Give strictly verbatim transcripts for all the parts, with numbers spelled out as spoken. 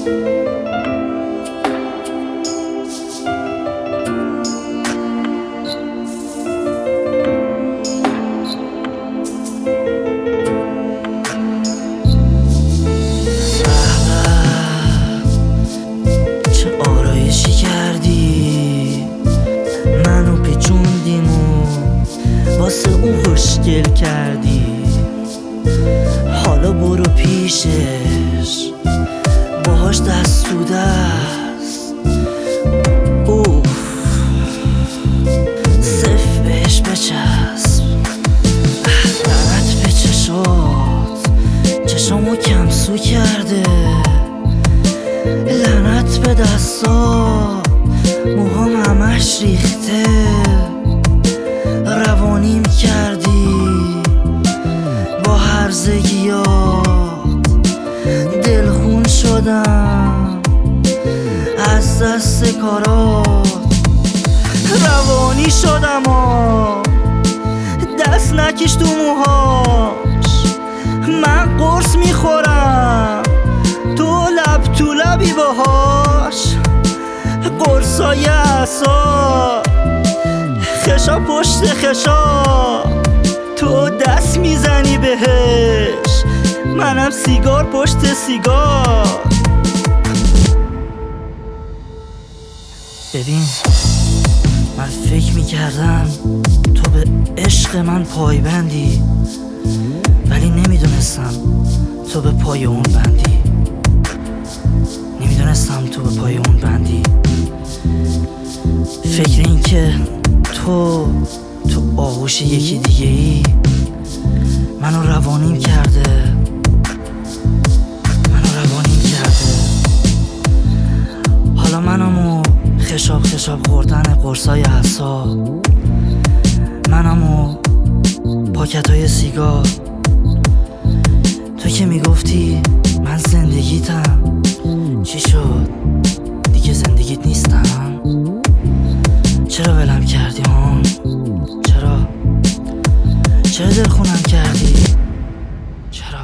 خوشگل کردی، حالا برو پیشش باهاش دست تو دست. اوف صف بهش بچسب، لعنت به چشات، چشامو کمسو کرده، لعنت به دستا، موهام همش ریخته، روانیم کردی با هرزگیات، دلخون شدم از دست کارات، روانی شدم و دست نکش تو موهاش، من قرص میخورم تو لب تو لبی باهاش، قرصای عصا خشا پشت خشا، تو دست میزنی بهش، منم سیگار پشت سیگار. ببین من فکر میکردم تو به عشق من پایبندی، ولی نمیدونستم تو به پای اون بندی، نمیدونستم تو به پای اون بندی. فکر این که تو تو آغوش یکی دیگه ای منو روانیم کرده، منو روانیم کرده. حالا منمو خشاب خشاب خوردن قرصای عصا، منمو پاکتای سیگار. تو که میگفتی من زندگیتم، چی شد؟ دیگه زندگیت نیستم؟ چرا ولم کردی هم؟ چرا؟ چرا دلخونم کردی؟ چرا؟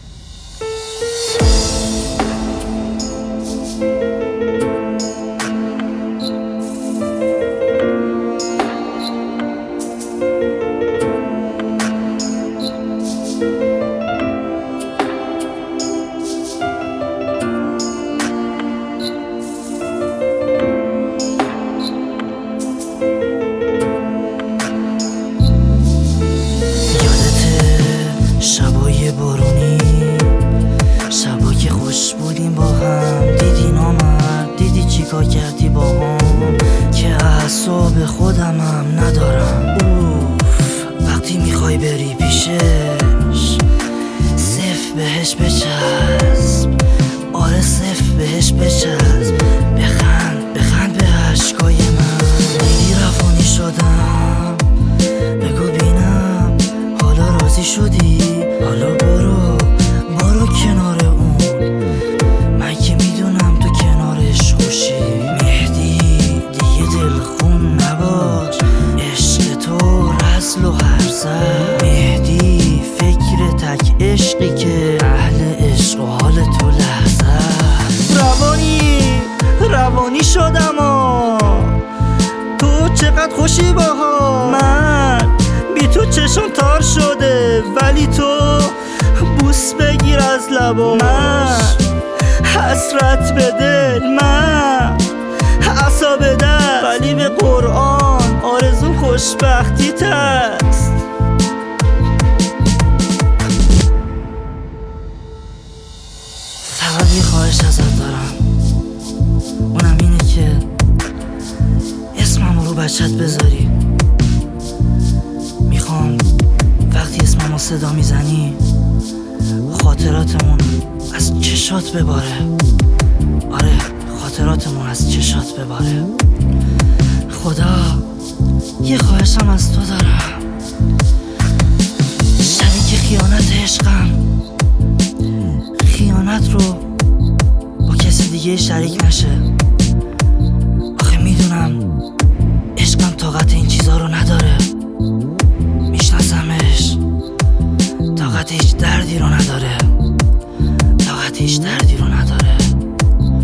بارونی شبا که خوش بودیم با هم، دیدی نامرد، دیدی چیکار کردی با هم، که اعصاب خودمم ندارم. اوف وقتی میخوای بری پیشش صف بهش بچسب، آره صف بهش بچسب، بخند بخند به عشقای من. دیدی روانی شدم، بگو بینم حالا راضی شدی؟ حالا برو برو کنار اون، من که میدونم تو کنارش خوشی. مهدی دیگه دلخون نباش، عشق تو رسل و هرزه. مهدی فکر تک عشقی که اهل عشق و حال تو لحظه. روانی روانی شدم و تو چقدر خوشی باها، من بی تو چشم تار شده، ولی تو بوس بگیر از لبا، من حسرت به دل، من عصا به دست، ولی به قرآن آرزو خوشبختی تست. فقط یه خواهش ازت دارم، اونم اینه که اسمم رو بچت بذاری. میخوام وقتی اسممو صدا میزنی خاطراتمون از چشات بباره، آره خاطراتمون از چشات بباره. خدا یه خواهشم از تو دارم، شبی که خیانت عشقم، خیانت رو با کسی دیگه شریک نشه. آخه میدونم عشقم طاقت این چیزا رو نداره، میشناسمش، طاقت هیچ دردی رو نداره، طاقت هیچ دردی رو نداره.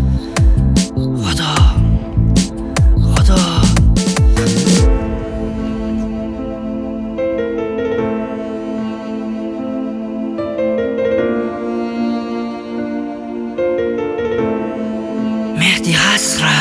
حسرت